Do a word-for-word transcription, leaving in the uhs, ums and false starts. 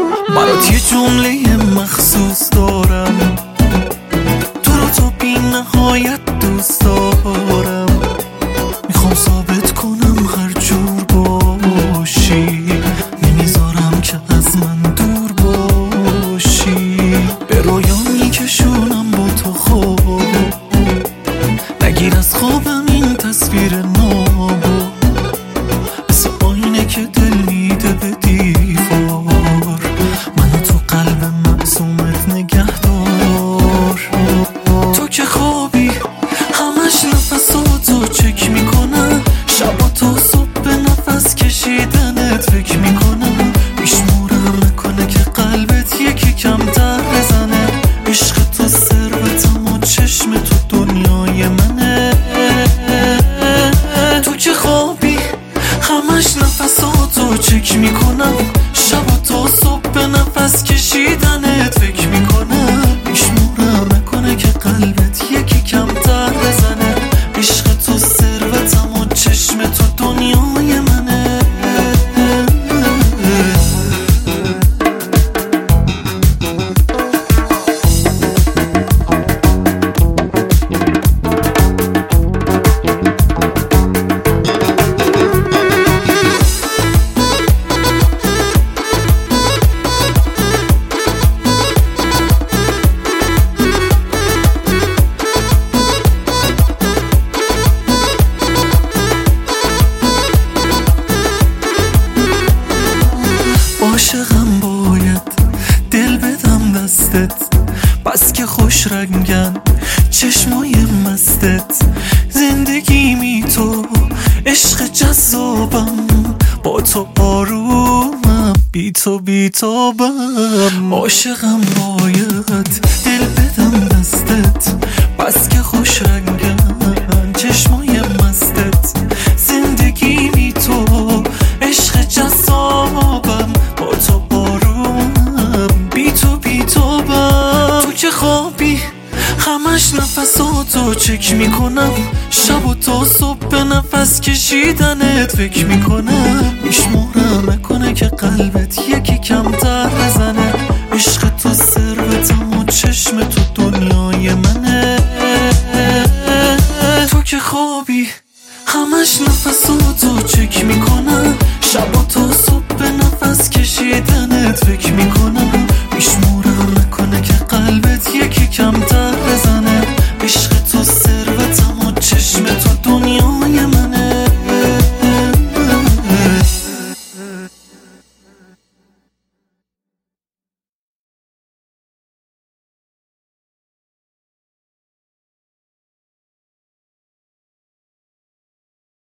برات یه جمله مخصوص دارم، تو رو تا بی نهایت دوست دارم. میخوام ثابت کنم هر جور باشی، نمیذارم که از من دور باشی. به رویا میکشونم با تو خواب، نگیر از خوابم این تصویر نابو، مثل آینه که دل میده به دیوار. منو تو قلب معصومت نگه دار. تو که خوابی همش نفساتو چک میکنم، شبا تا صبح به نفس کشیدنت فکر میکنم. میشمورم نکنه که قلبت یکی کمتر بزنه. عشق تو ثروتم و چشم تو دنیای منه. تو که خوابی همش نفساتو چک میکنم، شبا تا صبح به نفس کشیدنت فکر میکنم. میشمورم نکنه که قلبت یکی کمتر بزنه. عشق تو ثروتم و چشم تو دنیای منه. عاشقم باید دل بدم دستت، بس که خوش رنگن چشمای مستت. زندگی می تو عشق جذابم، با تو آرومم بی تو بی تابم. عاشقم باید دل بدم دستت، بس که خوش رنگن چشمای مستت. زندگی می تو عشق جذابم، با تو آرومم بی تو بی تابم. تو که خوابی همش نفساتو چک میکنم، شب و تا صبح به نفس کشیدنت فکر میکنم. میشمورم نکنه که قلبت یکی کمتر بزنه. عشق تو ثروتم و چشم تو دنیای منه. تو که خوابی همش نفساتو چک